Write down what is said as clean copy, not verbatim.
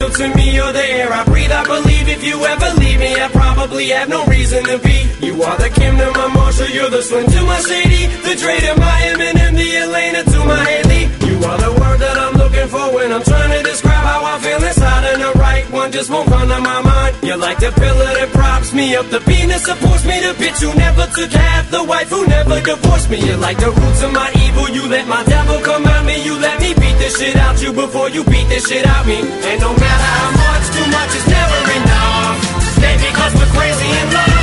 world to me. You're the air I breathe. I believe if you ever leave me, I probably have no reason to be. You are the Kim to my Marshall, you're the Slim to my Shady, the Dre to my Eminem, the Elena to my Haley. You are the word that I'm looking for when I'm trying to describe how I feel inside, and the right one just won't come to my mind. You're like the pillar that props me up, the beam that supports me, the bitch who never took half, the wife who never divorced me. You're like the roots of my evil, you let my devil come at me, you let me beat the shit out you before you beat the shit out me. And no matter how much, too much is never enough. Stay because we're crazy in love.